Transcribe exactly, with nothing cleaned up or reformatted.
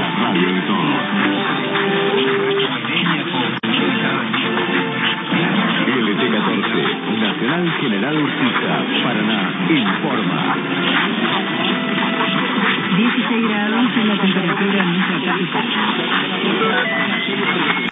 la radio de todos. L T catorce, Nacional General Urquiza, Paraná, informa. dieciséis grados en la temperatura